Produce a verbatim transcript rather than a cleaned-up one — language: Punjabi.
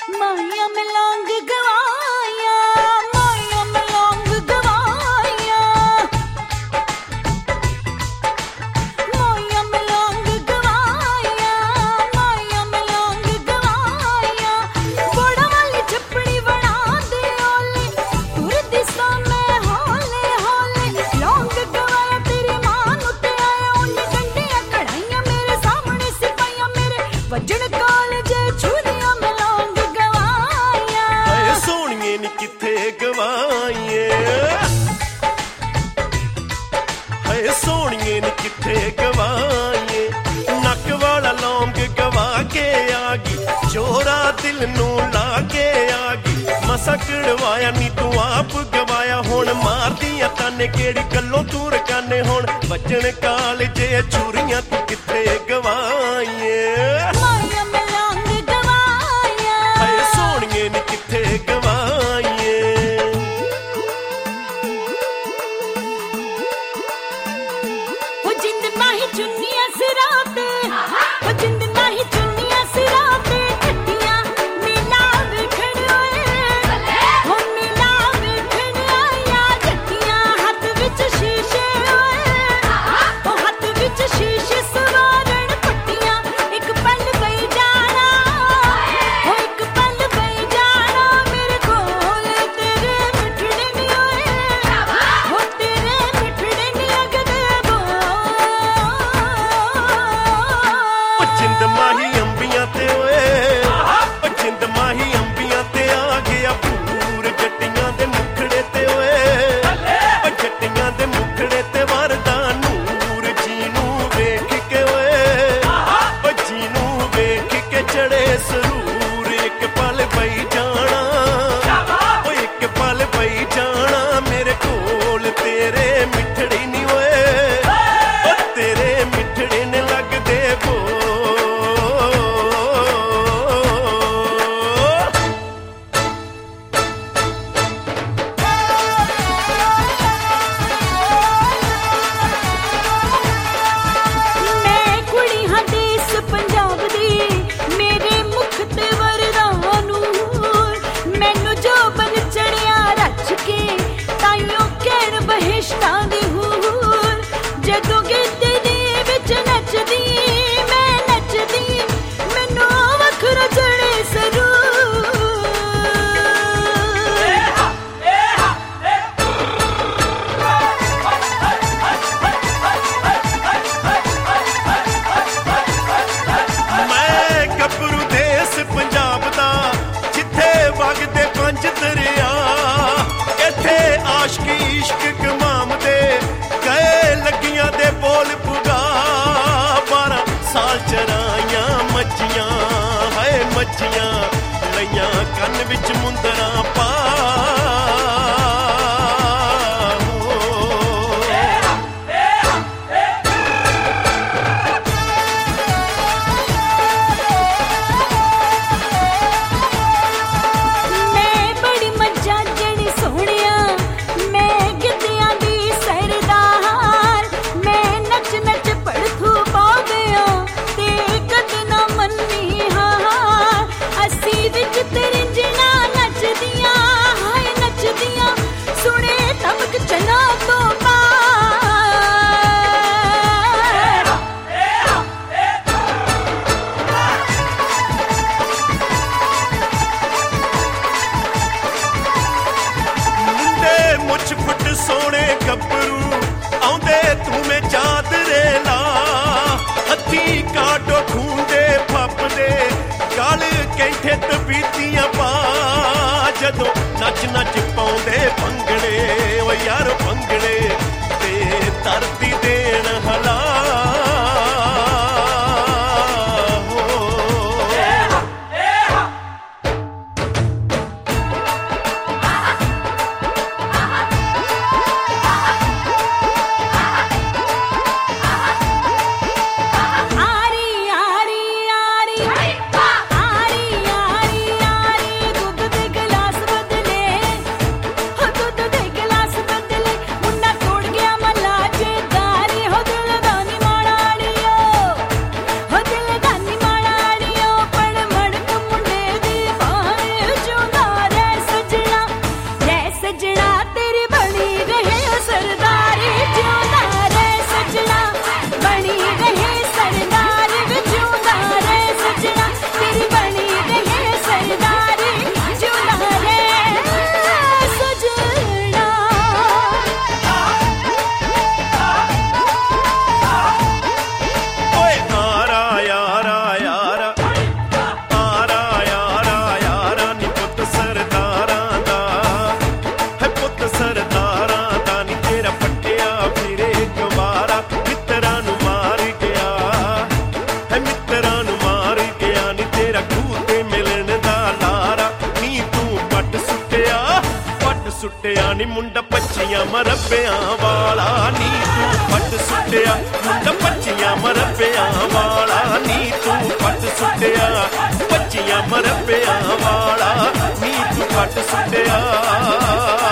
ਮਾਇਆ ਮਲੰਗ ਗਵਾਇਆ ਮਾਇਆ ਮਲੰਗ ਗਵਾਇਆ ਮਾਇਆ ਮਲੰਗ ਗਵਾਇਆ ਮਾਇਆ ਮਲੰਗ ਗਵਾਇਆ ਬੜਾ ਵਾਲੀ ਛੱਪੜੀ ਬਣਾ ਦੇ ਓਲੇ ਤੁਰਦੀ ਸਾਂ ਮੈਂ ਹੌਲੇ ਹੌਲੇ ਲੌਂਗ ਗਵਾਇਆ ਤੇਰੀ ਮਾਂ ਨੂੰ ਤੇ ਆਇਆ ਉਹਨੇ ਡੰਡੀਆਂ ਕੜਾਈਆਂ ਮੇਰੇ ਸਾਹਮਣੇ ਸਿਪਾਈਆਂ ਮੇਰੇ ਵੱਜਣ ਕਾਲਜੇ ਛੁਰੀਆਂ ਮਲੰਗ ਗਵਾਇਆ ਹਾਏ ਸੋਹਣੀਏ ਨੀ ਕਿੱਥੇ ਗਵਾਈਏ ਹਾਏ ਸੋਹਣੀਏ ਨੀ ਕਿੱਥੇ ਗਵਾਈਏ ਨੱਕ ਵਾਲਾ ਲੌਂਗ ਗਵਾ ਕੇ ਆ ਗਈ ਚੋਰਾ ਦਿਲ ਨੂੰ ਲਾ ਕੇ ਆ ਗਈ ਮਸਾਂ ਕੜਵਾਇਆ ਨੀ ਤੂੰ ਆਪ ਗਵਾਇਆ ਹੁਣ ਮਾਰਦੀਆਂ ਤਾਨੇ ਕਿਹੜੀ ਗੱਲੋਂ ਤੂੰ ਰਕਾਨੇ ਹੁਣ ਵੱਜਣ ਕਾਲਜੇ ਛੁਰੀਆਂ ਤੂੰ ਕਿੱਥੇ ਗਵਾਈਏ ਮਾਇਆ ਮਲੰਗ ਗਵਾਇਆ ਹਾਏ ਸੋਹਣੀਏ ਨੀ ਕਿੱਥੇ ਗਵਾਈਏ ਉਹ ਜਿੰਦ ਮਾਹੀ ਚੁੰਨੀਆਂ ਸਿਰਾਂ ਤੇ ਉਹ ਜਿੰਦ ਮਾਹੀ ਚੁੰਨੀਆਂ ਸਿਰਾਂ ਤੇ ਠੱਟੀਆਂ ਮੇਲਾ ਵੇਖਣ ਓਏ ਉਹ ਮੇਲਾ ਵੇਖਣ ਆਇਆ ਠੱਟੀਆਂ ਹੱਥ ਵਿੱਚ ਸ਼ੀਸ਼ੇ ਓਏ ਉਹ ਹੱਥ ਵਿੱਚ ਸ਼ੀਸ਼ੇ ਸਵਾਰਨ ਪੱਟੀਆਂ ਇੱਕ ਪਲ ਬਈ ਜਾਣਾ ਉਹ ਇੱਕ ਪਲ ਬਈ ਜਾਣਾ ਮੇਰੇ ਕੋਲ ਤੇਰੇ ਮਿੱਠੜੇ ਨੀ ਓਏ ਉਹ ਤੇਰੇ ਮਿੱਠੜੇ ਨੀ ਲੱਗਦੇ ਬੋ ਉਹ ਜਿੰਦ ਮਾਹੀ ਅੰਬੀਆਂ ਤੇ ਓਏ ਉਹ ਜਿੰਦ ਮਾਹੀ ਅੰਬੀਆਂ ਤੇ ਆ ਗਿਆ ਭੂਰ ਜੱਟੀਆਂ ਦੇ ਮੁਖੜੇ ਤੇ ਓਏ ਉਹ ਜੱਟੀਆਂ ਦੇ ਮੁਖੜੇ ਤੇ ਵਰਦਾ ਨੂਰ ਜੀ ਨੂੰ ਵੇਖ ਕੇ ਓਏ ਉਹ ਜੀ ਨੂੰ ਵੇਖ ਕੇ ਚੜੇ ਸਰੂਰ ਇੱਕ ਪਲ ਪਈ ਜਾਣਾ ਉਹ ਇੱਕ ਪਲ ਪਈ ਜਾਣਾ ਮੇਰੇ ਕੋਲ ਤੇਰੇ ਮਿੱਠੜੀ ਨੀ ਓਏ ਉਹ ਤੇਰੇ ਮਿੱਠੜੇ ਨੇ ਲੱਗਦੇ ਬੋ ਮੈਂ ਕੁੜੀ ਹਾਂ ਦੇਸ ਪੰਜਾਬ ਦੀ ਮੇਰੇ ਮੁਖ ਤੇ ਵਰਦਾ ਨੂਰ ਮੈਨੂੰ ਜੋ ਬਨ ਚੜਿਆ ਰੱਜ ਕੇ ਤਾਈਓ ਕਹਿਣ ਬਹਿਸ਼ਤਾਂ ਦੀ ਹੂਰ ਜਦੋਂ ਗਿੱਧੇ ਦੇ ਵਿੱਚ ਨੱਚਦੀ ਮੈਂ ਨੱਚਦੀ ਮੈਨੂੰ ਵੱਖਰਾ ਚੜੇ ਸਰੂਰ ਮੈਂ ਗੱਭਰੂ ਦੇਸ ਪੰਜਾਬ ਦਾ ਜਿੱਥੇ ਵਗਦੇ ਪੰਜ ਦਰਿਆ ਇੱਥੇ ਆਸ਼ਕੀ ਇਸ਼ਕ ਕਮਾਮਦੇ ਗਏ ਲੱਗੀਆਂ ਦੇ ਬੋਲ ਪੁਗਾ ਬਾਰਾਂ ਸਾਲ ਚਰਾਈਆਂ ਮੱਝੀਆਂ ਹਾਏ ਮੱਝੀਆਂ ਲਈਆਂ ਕੰਨ ਵਿੱਚ ਮੁੰਦਰਾਂ ਪਾ ਮੈਂ ਬੜੀ ਮੱਝਾਂ ਜਣੀ ਸੋਹਣਿਆ ਮੈਂ ਗਿੱਧਿਆਂ ਦੀ ਸਰਦਾਰ ਮੈਂ ਨੱਚ ਨੱਚ ਪੜਥੂ ਪਾਉਂਦਿਆਂ ਤੇ ਕਦੇ ਨਾ ਮੰਨੀ ਹਾਂ ਅਸੀਂ ਵਿੱਚ ਤੇਰੇ ਜਿਨਾ ਨੱਚਦੀਆਂ ਹਾਏ ਨੱਚਦੀਆਂ ਸੁਣੇ ਤਮਕ ਚਨਾ ਤੋਂ ਪਾਰ ਮੁੰਡੇ ਮੁੱਛ ਫੁੱਟ ਸੋਹਣੇ ਗੱਭਰੂ ਆਉਂਦੇ ਤੂੰ ਮੈਂ ਚਾਦਰੇ ਲਾ ਹੱਥੀ ਕਾਟੋ ਖੂੰਦੇ ਫੱਪਦੇ ਗਲ ਕੈਂਠੇ ਤਬੀਤੀਆਂ ਪਾ ਜਦੋਂ ਨੱਚ ਨੱਚ ਪਾਉਂਦੇ ਭੰਗੜੇ ਓ ਯਾਰ ਭੰਗੜੇ ਤੇ ਧਰਤੀ ਦੇਣ ਹਲਾ ਆਰੀ ਆਰੀ ਆਰੀ ਆਰੀ ਆਰੀ ਆਰੀ ਦੁੱਧ ਦੇ ਗਲਾਸ ਬਦਲੇ ਹੋ ਦੁੱਧ ਦੇ ਗਲਾਸ ਬਦਲੇ ਮੁੰਡਾ ਤੋੜ ਗਿਆ ਮਲਾ ਜੇ ਦਾਰੀ ਹੋ ਦਿਲ ਸੁੱਟਿਆ ਨੀ ਮੁੰਡਾ ਪੱਚੀਆਂ ਮਰੱਬਿਆਂ ਵਾਲਾ ਨੀ ਤੂੰ ਪੱਟ ਸੁੱਟਿਆ ਮੁੰਡਾ ਪੱਚੀਆਂ ਮਰੱਬਿਆਂ ਵਾਲਾ ਨੀ ਤੂੰ ਪੱਟ ਸੁੱਟਿਆ ਪੱਚੀਆਂ ਮਰੱਬਿਆਂ ਵਾਲਾ ਨੀ ਤੂੰ ਪੱਟ ਸੁੱਟਿਆ